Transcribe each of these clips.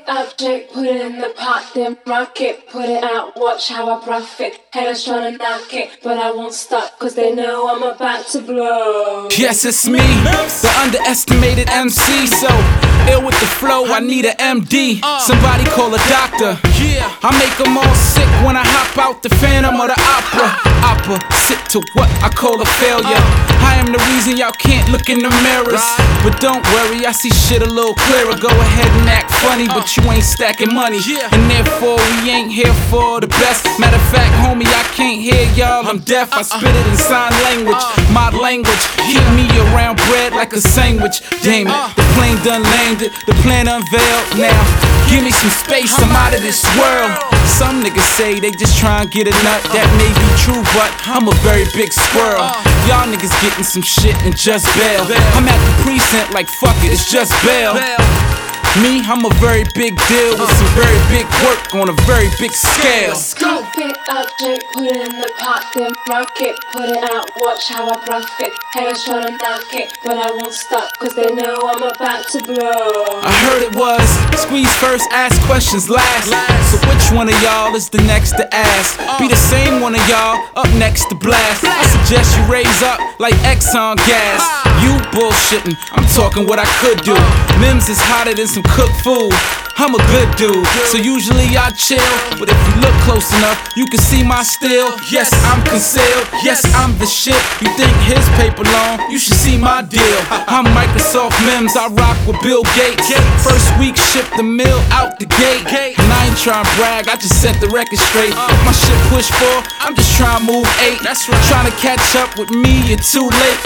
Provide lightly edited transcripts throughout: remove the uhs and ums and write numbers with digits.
up, Jake, put it in the pot, then rock it, put it out, watch how I profit. Haters tryna knock it, but I won't stop, cause they know I'm about to blow. Yes, it's me, the underestimated MC, so ill with the flow, I need a MD. Somebody call a doctor. I make them all sick when I hop out the Phantom or the Opposite to what I call a failure. I am the reason y'all can't look in the mirrors. But don't worry, I see shit a little clearer. Go ahead and act funny, but you ain't stacking money. And therefore we ain't here for the best. Matter of fact, homie, I can't hear y'all, I'm deaf. I spit it in sign language, my language. Keep me around bread like a sandwich. Damn it, the plane done landed, the plan unveiled. Now, give me some space, I'm out of this world. Some niggas say they just try and get a nut. That may be true, but I'm a very big squirrel. Y'all niggas getting some shit and just bail. I'm at the precinct like fuck it, it's just bail. Me, I'm a very big deal with some very big work on a very big scale. Scoop it up, Jake, put it in the pot, then rock it, put it out, watch how I profit. Haters tryna knock it, but I won't stop, cause they know I'm about to blow. I heard it was squeeze first, ask questions last. So which one of y'all is the next to ask? Be the same one of y'all up next to blast. I suggest you raise up like Exxon gas. You bullshitting, I'm talking what I could do. Mims is hotter than some cooked food. I'm a good dude, so usually I chill. But if you look close enough, you can see my steel. Yes, I'm concealed, yes, I'm the shit. You think his paper long, you should see my deal. I'm Microsoft Mims, I rock with Bill Gates. First week, ship the mill out the gate. And I ain't trying to brag, I just set the record straight. If my shit push 4, I'm just trying to move 8. Trying to catch up with me, you're too late.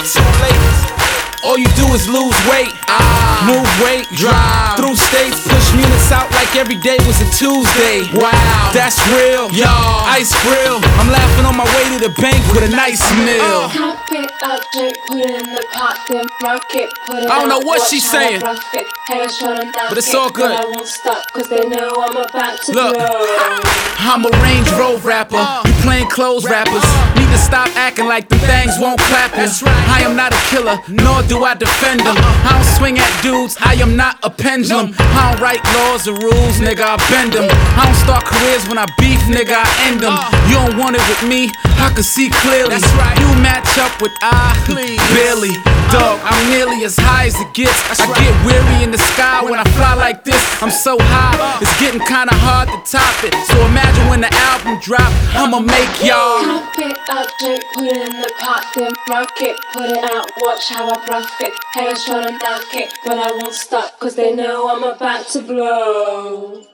All you do is lose weight, move weight, drive through states, push units out like every day was a Tuesday. Wow, that's real, y'all. Ice grill, I'm laughing on my way to the bank with a nice meal. Pop it up, Jake, put it in the pot, then rock it, put it out. I don't know what she's saying, Haters tryna knock but it's all good. But I won't stop, cause they know I'm about to Look, blow. I'm a Range Rover rapper, you plain clothes rappers. Need to stop acting like them things won't clap you. I am not a killer, nor do I defend them. I don't swing at dudes, I am not a pendulum. I don't write laws or rules, nigga, I bend them. I don't start careers when I beef, nigga, I end them. You don't want it with me, I can see clearly. You match up with barely. Dog, I'm nearly as high as it gets. I get weary in the sky when I fly like this. I'm so high, it's getting kinda hard to top it. So imagine when the album drop, I'ma make y'all. Pop it up, Jake, put it in the pot, then rock it, put it out, watch how I profit. Haters tryna knock it, but I won't stop, cause they know I'm about to blow.